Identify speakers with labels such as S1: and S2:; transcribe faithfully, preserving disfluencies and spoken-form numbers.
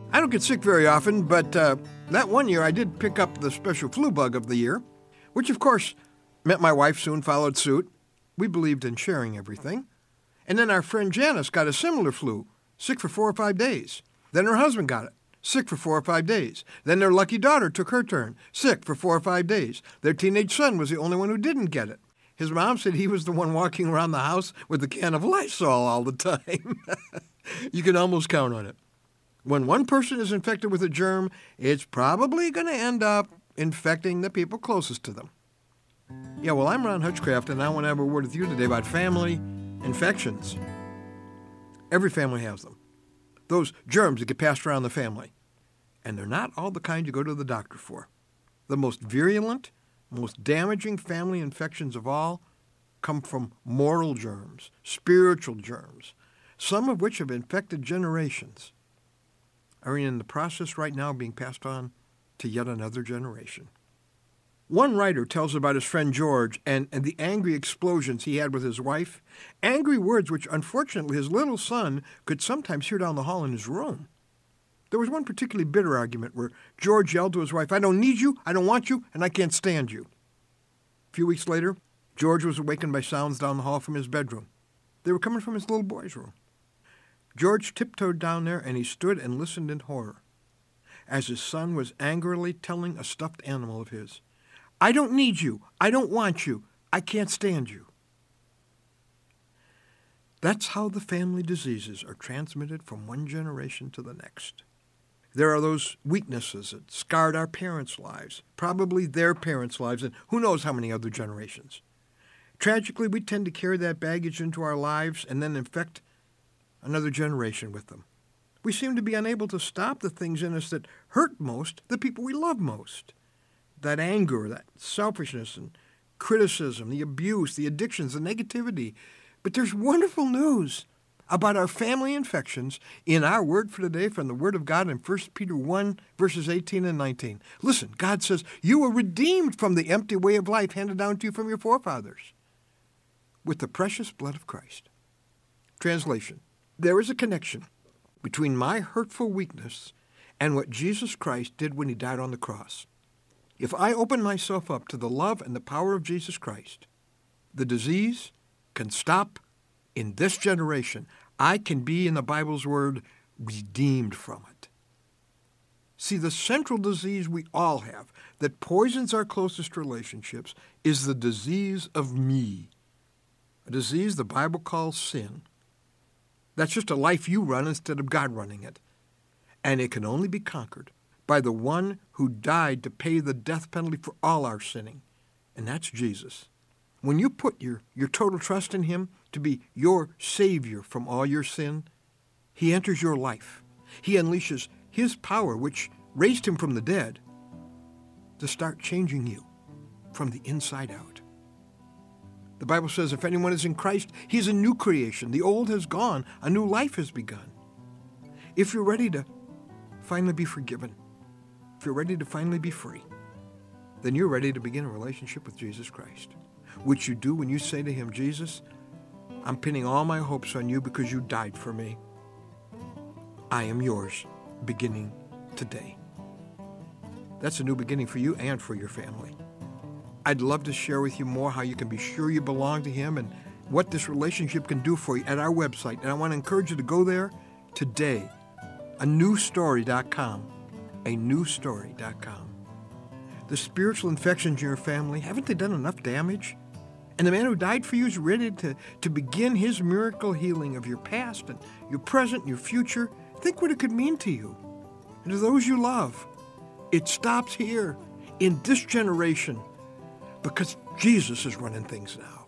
S1: I don't get sick very often, but uh, that one year I did pick up the special flu bug of the year, which of course meant my wife soon followed suit. We believed in sharing everything. And then our friend Janice got a similar flu, sick for four or five days. Then her husband got it, sick for four or five days. Then their lucky daughter took her turn, sick for four or five days. Their teenage son was the only one who didn't get it. His mom said he was the one walking around the house with a can of Lysol all the time. You can almost count on it. When one person is infected with a germ, it's probably going to end up infecting the people closest to them. Yeah, well, I'm Ron Hutchcraft, and I want to have a word with you today about family infections. Every family has them. Those germs that get passed around the family. And they're not all the kind you go to the doctor for. The most virulent, most damaging family infections of all come from moral germs, spiritual germs, some of which have infected generations, are in the process right now being passed on to yet another generation. One writer tells about his friend George and, and the angry explosions he had with his wife, angry words which unfortunately his little son could sometimes hear down the hall in his room. There was one particularly bitter argument where George yelled to his wife, "I don't need you, I don't want you, and I can't stand you." A few weeks later, George was awakened by sounds down the hall from his bedroom. They were coming from his little boy's room. George tiptoed down there, and he stood and listened in horror as his son was angrily telling a stuffed animal of his, "I don't need you. I don't want you. I can't stand you." That's how the family diseases are transmitted from one generation to the next. There are those weaknesses that scarred our parents' lives, probably their parents' lives, and who knows how many other generations. Tragically, we tend to carry that baggage into our lives and then infect another generation with them. We seem to be unable to stop the things in us that hurt most the people we love most. That anger, that selfishness and criticism, the abuse, the addictions, the negativity. But there's wonderful news about our family infections in our word for today from the Word of God in First Peter one, verses eighteen and nineteen. Listen, God says, "You were redeemed from the empty way of life handed down to you from your forefathers with the precious blood of Christ." Translation: there is a connection between my hurtful weakness and what Jesus Christ did when he died on the cross. If I open myself up to the love and the power of Jesus Christ, the disease can stop in this generation. I can be, in the Bible's word, redeemed from it. See, the central disease we all have that poisons our closest relationships is the disease of me, a disease the Bible calls sin. That's just a life you run instead of God running it. And it can only be conquered by the one who died to pay the death penalty for all our sinning, and that's Jesus. When you put your, your total trust in him to be your Savior from all your sin, he enters your life. He unleashes his power, which raised him from the dead, to start changing you from the inside out. The Bible says if anyone is in Christ, he is a new creation. The old has gone, a new life has begun. If you're ready to finally be forgiven, if you're ready to finally be free, then you're ready to begin a relationship with Jesus Christ, which you do when you say to him, "Jesus, I'm pinning all my hopes on you because you died for me. I am yours beginning today." That's a new beginning for you and for your family. I'd love to share with you more how you can be sure you belong to him and what this relationship can do for you at our website. And I want to encourage you to go there today, a new story dot com, a new story dot com. The spiritual infections in your family, haven't they done enough damage? And the man who died for you is ready to, to begin his miracle healing of your past and your present and your future. Think what it could mean to you and to those you love. It stops here in this generation because Jesus is running things now.